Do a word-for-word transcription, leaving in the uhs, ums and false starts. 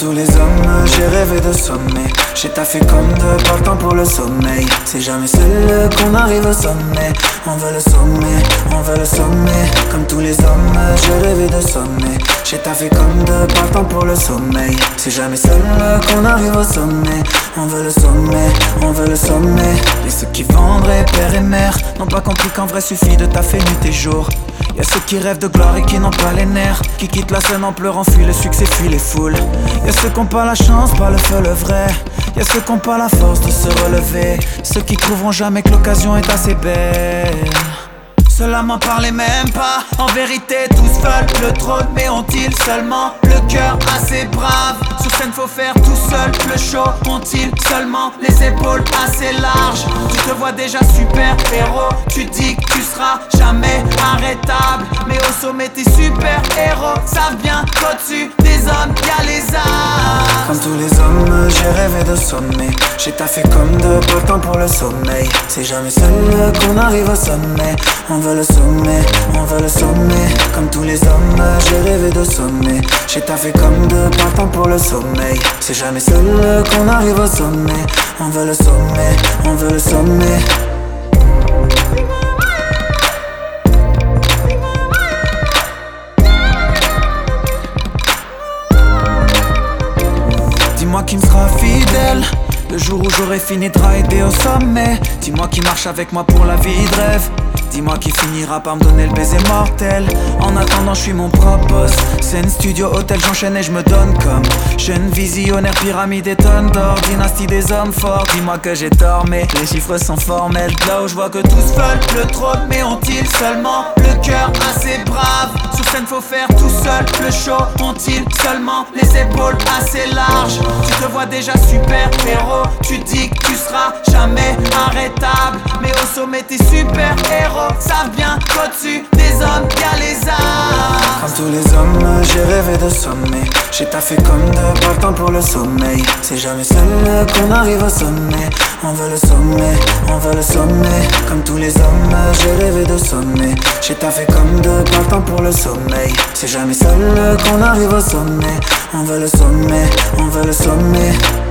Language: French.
tous les hommes, j'ai rêvé de sommet. J'ai taffé comme de pas le temps pour le sommeil. C'est jamais seul qu'on arrive au sommet. On veut le sommet, on veut le sommet. Comme tous les hommes, j'ai rêvé de sommet. J'ai taffé comme de pas le temps pour le sommeil. C'est jamais seul qu'on arrive au sommet. On veut le sommet, on veut le sommet. Et ceux qui vendraient père et mère n'ont pas compris qu'en vrai suffit de taffer nuit et jour. Y'a ceux qui rêvent de gloire et qui n'ont pas les nerfs, qui quittent la scène en pleurant, fuient le succès, fuient les foules. Y'a ceux qui n'ont pas la chance, pas le feu, le vrai. Y'a ceux qui n'ont pas la force de se relever, ceux qui trouveront jamais que l'occasion est assez belle. Cela m'en parlait même pas. En vérité tous veulent le trône, mais ont-ils seulement le cœur assez brave? Sur scène faut faire tout seul le show. Ont-ils seulement les épaules assez larges? Tu te vois déjà super héros, tu dis que tu seras jamais arrêtable. Mais au sommet tes super héros savent bien qu'au-dessus des hommes y'a les arts. Comme tous les hommes j'ai rêvé de sommet. J'ai taffé comme de pas le temps pour le sommeil. C'est jamais seul qu'on arrive au sommet. On veut le sommet, on veut le sommet. Comme tous les hommes, j'ai rêvé de sommet. J'ai taffé comme de pas le temps pour le sommeil. C'est jamais seul qu'on arrive au sommet. On veut le sommet, on veut le sommet. Dis-moi qui me sera fidèle le jour où j'aurai fini de rider au sommet. Dis-moi qui marche avec moi pour la vie de rêve. Dis-moi qui finira par me donner le baiser mortel. En attendant je suis mon propre boss. Scène, studio, hôtel, j'enchaîne et je me donne comme jeune visionnaire, pyramide et tonnes d'or. Dynastie des hommes forts, dis-moi que j'ai tort mais les chiffres sont formels. Là où je vois que tous veulent le trône, mais ont-ils seulement le cœur assez brave? Sur scène faut faire tout seul le show. Ont-ils seulement les épaules assez larges? Tu te vois déjà super héros, tu dis que tu seras jamais arrêtable. Mais au sommet t'es super héros savent bien qu'au-dessus des hommes y'a les arts. Comme tous les hommes j'ai rêvé de sommet. J'ai taffé comme de pas le temps pour le sommeil. C'est jamais seul qu'on arrive au sommet. On veut le sommet, on veut le sommet. Comme tous les hommes j'ai rêvé de sommet. J'ai taffé comme de pas le temps pour le sommeil. C'est jamais seul qu'on arrive au sommet. On veut le sommet, on veut le sommet.